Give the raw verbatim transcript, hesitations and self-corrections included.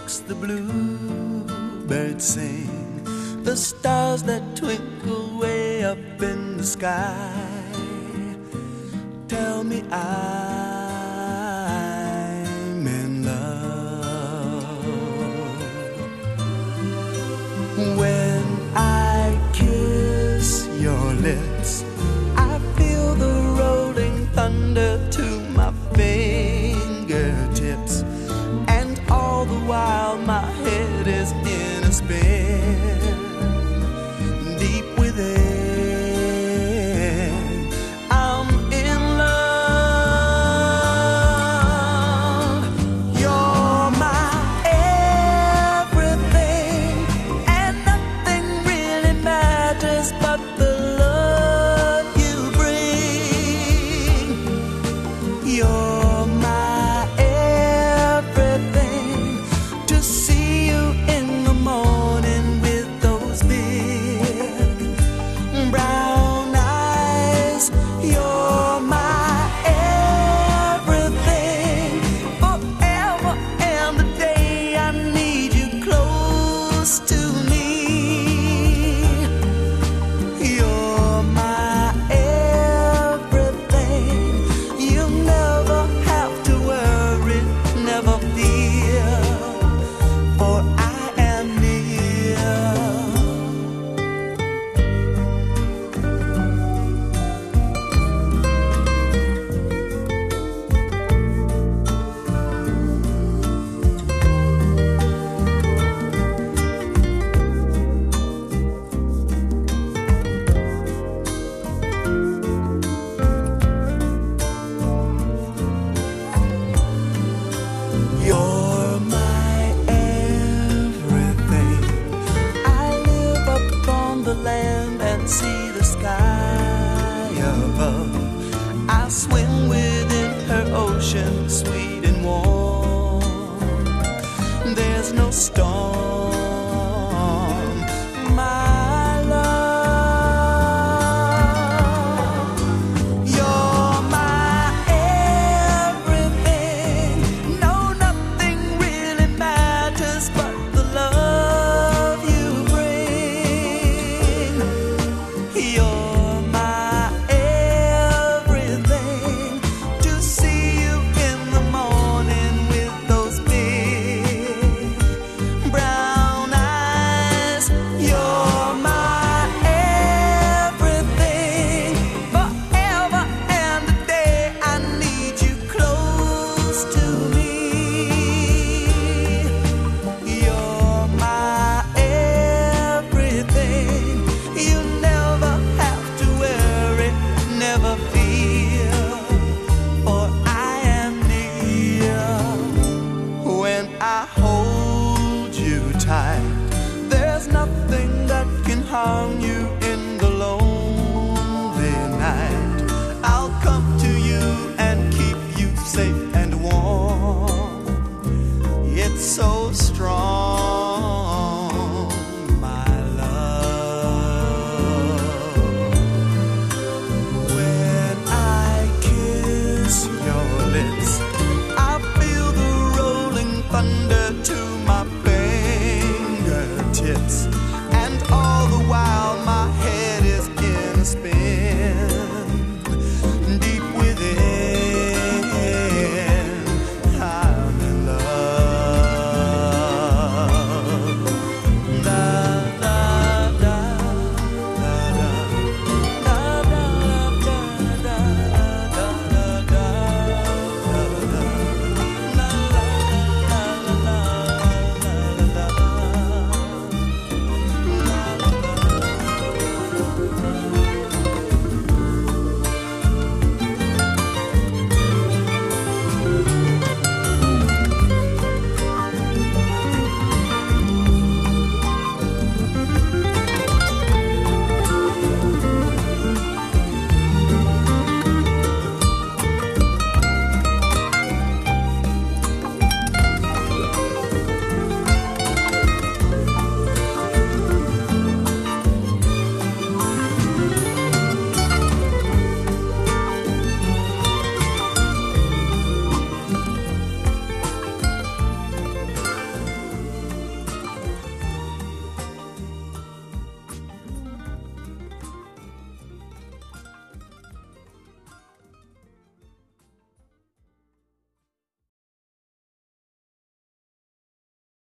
makes the bluebirds sing, the stars that twinkle way up in the sky tell me I'm in love. When I kiss your lips, I feel the rolling thunder to my fingertips, and all the while my head is in a spin. Deep within, I'm in love. You're my everything, and nothing really matters but the love you bring. You're my everything. To see you in the morning with those big brown eyes. You're my everything. Forever and the day I need you close to me. You're my everything. You never have to worry, never fear, for I am near. You're my everything. I live up on the land and see the sky above. I swim within her ocean, sweet and warm. There's no storm, my love. You're my everything. No, nothing really matters but the love you bring. You're my everything. To see you in the morning with those big brown eyes. You're my everything. Forever and the day I need you close to me. You're my everything. You never have to worry, never fear, for I am near. When I hold you tight, there's nothing that can harm you